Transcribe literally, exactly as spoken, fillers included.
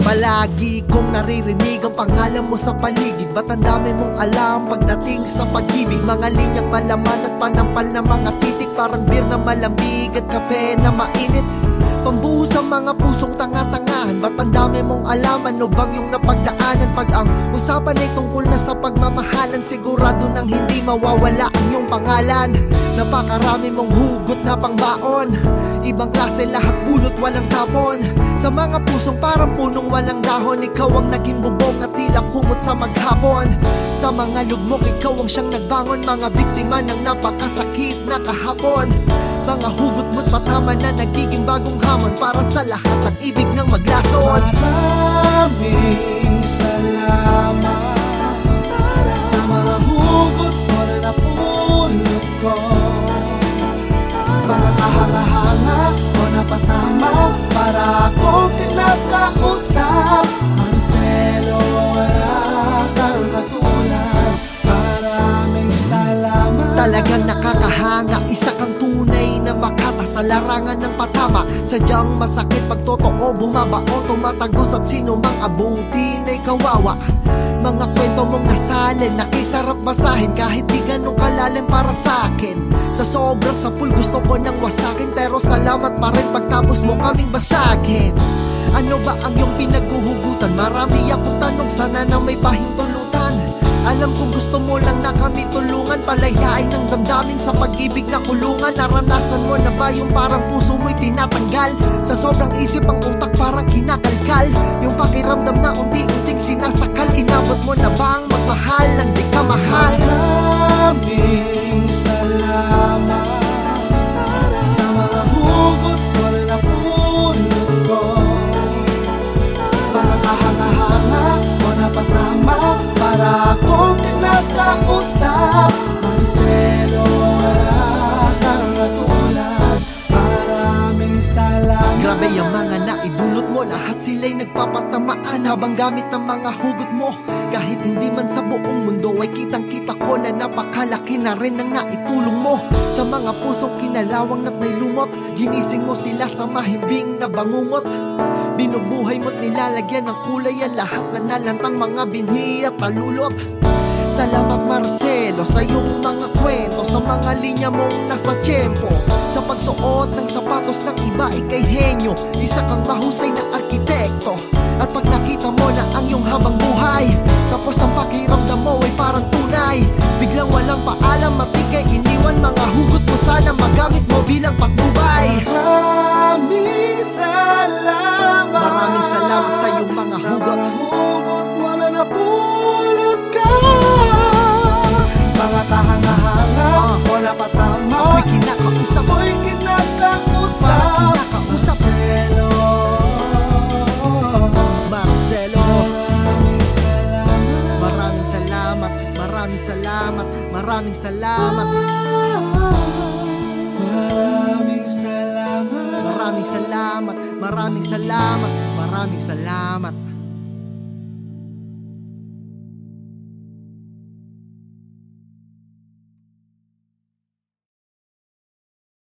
Palagi kong naririnig ang pangalan mo sa paligid. Ba't ang dami mong alam pagdating sa pag-ibig? Mga linyang malaman at panampal na mga titik, parang beer na malamig at kape na mainit. Pambuho sa mga pusong tanga-tangahan. Ba't ang dami mong alam? Ano bang yung napagdaanan? Pag ang usapan ay tungkol na sa pagmamahalan, sigurado nang hindi mawawala ang iyong pangalan. Napakarami mong hugot na pangbaon, ibang klase lahat pulot walang tapon. Sa mga pusong parang punong walang dahon, ikaw ang naging bubong at tila kumot sa maghapon. Sa mga lugmok ikaw ang siyang nagbangon, mga biktima ng napakasakit na kahapon. Mga hugot mo't patama na nagiging bagong hamon para sa lahat ng ibig ng maglason. Maraming salamat sa mga hugot mo na napulot ko. Mga kahanga-hanga mo na patama para akong kinakausap. Marcelo, wala kang katulad. Maraming salamat. Talagang nakakahanga, isa kang tunay na makata sa larangan ng patama. Sadyang masakit pag totoo bumabao, tumatagos at sino mang abutin ay kawawa. Mga kwento mong nasalin, nakisarap basahin kahit di ganun kalalim para sa akin. Sa sobrang sapul gusto ko nang wasakin, pero salamat pa rin pagtapos mo kaming basagin. Ano ba ang iyong pinaghuhugutan? Marami akong tanong, sana na may pahintulutan. Alam kong gusto mo lang na kami tulungan, palayain ng damdamin sa pag-ibig na kulungan. Naranasan mo na ba yung parang puso mo'y tinatanggal? Sa sobrang isip ang utak parang kinakalkal, yung pakiramdam na unti-unting sinasakal. Inabot mo na ba ang magmahal nang di ka mahal? Maraming salamat sa mga hugot mo na napulot ko. Mga kahanga-hanga mo na patama para akong kinakausap. Marcelo, wala kang katulad. Maraming salamat. Grabe yung mga naidulot mo, lahat sila'y nagpapatamaan habang gamit ng mga hugot mo. Kahit hindi man sa buong mundo ay kitang-kita ko na napakalaki na rin ang naitulong mo. Sa mga pusong kinalawang na't may lumot, ginising mo sila sa mahimbing na bangungot. Binubuhay mo't nilalagyan ng kulay ang lahat na nalantang mga binhi at talulot. Salamat Marcelo sa iyong mga kwento, sa mga linya mong nasa tiyempo. Sa pagsuot ng sapatos ng iba ikay henyo, isa kang mahusay na arkitekto. At pag nakita mo na ang iyong habang buhay, tapos ang pakiramdam mo ay parang tunay, biglang walang paalam at ikay iniwan. Mga hugot mo sana magamit mo bilang patnubay. Maraming salamat. Maraming salamat sa iyong mga sa hugot. mga hugot mo na napulot ka. Mga kahanga-hanga mo na patama, ako'y kinakausap, ako'y kinakausap. parang kinakausap. Marcelo, Marcelo, maraming salamat. maraming salamat, maraming salamat, maraming salamat. Maraming salamat. Maraming salamat, maraming salamat, maraming salamat.